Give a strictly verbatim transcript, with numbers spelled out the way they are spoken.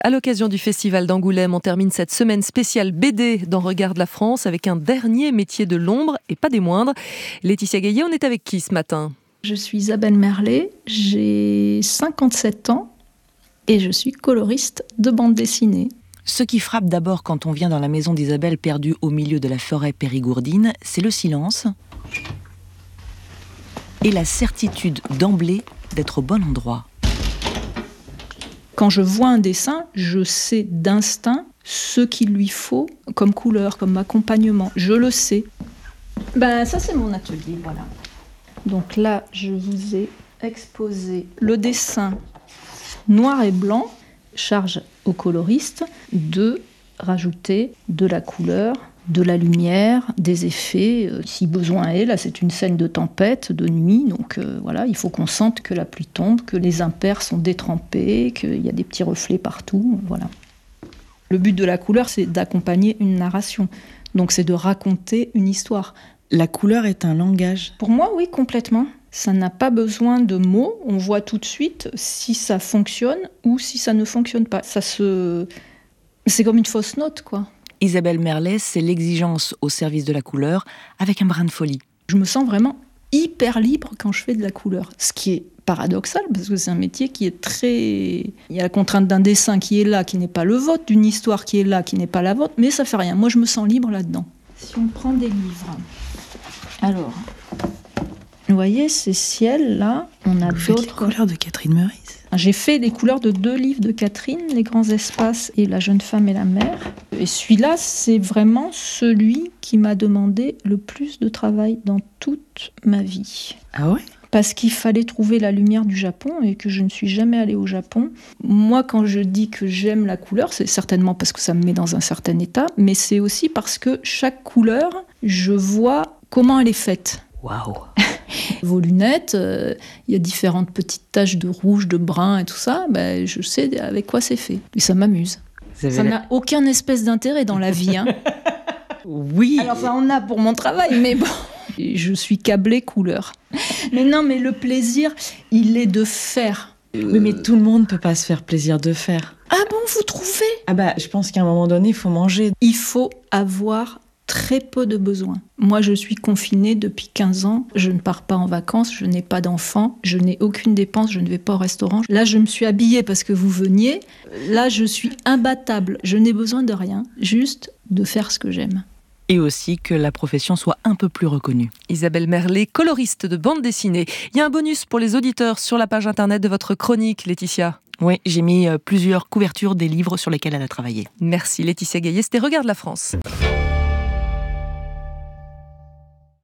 À l'occasion du Festival d'Angoulême, on termine cette semaine spéciale B D dans Regarde la France avec un dernier métier de l'ombre et pas des moindres. Laetitia Gaillet, on est avec qui ce matin ? Je suis Isabelle Merlet, j'ai cinquante-sept ans et je suis coloriste de bande dessinée. Ce qui frappe d'abord quand on vient dans la maison d'Isabelle perdue au milieu de la forêt périgourdine, c'est le silence et la certitude d'emblée d'être au bon endroit. Quand je vois un dessin, je sais d'instinct ce qu'il lui faut comme couleur, comme accompagnement. Je le sais. Ben, ça, c'est mon atelier, voilà. Donc là, je vous ai exposé le dessin noir et blanc. Charge au coloriste de rajouter de la couleur, de la lumière, des effets, euh, si besoin est. Là, c'est une scène de tempête, de nuit, donc euh, voilà, il faut qu'on sente que la pluie tombe, que les impairs sont détrempés, qu'il y a des petits reflets partout, voilà. Le but de la couleur, c'est d'accompagner une narration, donc c'est de raconter une histoire. La couleur est un langage. Pour moi, oui, complètement. Ça n'a pas besoin de mots, on voit tout de suite si ça fonctionne ou si ça ne fonctionne pas. Ça se... C'est comme une fausse note, quoi. Isabelle Merlet, c'est l'exigence au service de la couleur avec un brin de folie. Je me sens vraiment hyper libre quand je fais de la couleur, ce qui est paradoxal parce que c'est un métier qui est très... Il y a la contrainte d'un dessin qui est là, qui n'est pas le vôtre, d'une histoire qui est là, qui n'est pas la vôtre, mais ça fait rien. Moi, je me sens libre là-dedans. Si on prend des livres, alors... Vous voyez, ces ciels-là, on a Vous faites d'autres... les couleurs de Catherine Meurice. J'ai fait les couleurs de deux livres de Catherine, Les grands espaces et La jeune femme et la mer. Et celui-là, c'est vraiment celui qui m'a demandé le plus de travail dans toute ma vie. Ah ouais ? Parce qu'il fallait trouver la lumière du Japon et que je ne suis jamais allée au Japon. Moi, quand je dis que j'aime la couleur, c'est certainement parce que ça me met dans un certain état, mais c'est aussi parce que chaque couleur, je vois comment elle est faite. Waouh! Vos lunettes, il euh, y a différentes petites taches de rouge, de brun et tout ça, ben, je sais avec quoi c'est fait. Et ça m'amuse. Ça la... n'a aucun espèce d'intérêt dans la vie. Hein. Oui. Alors ça en a pour mon travail, mais bon. Je suis câblée couleur. Mais non, mais le plaisir, il est de faire. Oui, mais tout le monde ne peut pas se faire plaisir de faire. Ah bon, vous trouvez ? Ah bah, je pense qu'à un moment donné, il faut manger. Il faut avoir très peu de besoins. Moi, je suis confinée depuis quinze ans. Je ne pars pas en vacances, je n'ai pas d'enfants, je n'ai aucune dépense, je ne vais pas au restaurant. Là, je me suis habillée parce que vous veniez. Là, je suis imbattable. Je n'ai besoin de rien, juste de faire ce que j'aime. Et aussi que la profession soit un peu plus reconnue. Isabelle Merlet, coloriste de bande dessinée. Il y a un bonus pour les auditeurs sur la page internet de votre chronique, Laetitia. Oui, j'ai mis plusieurs couvertures des livres sur lesquels elle a travaillé. Merci Laetitia Gaillet, c'était Regarde la France.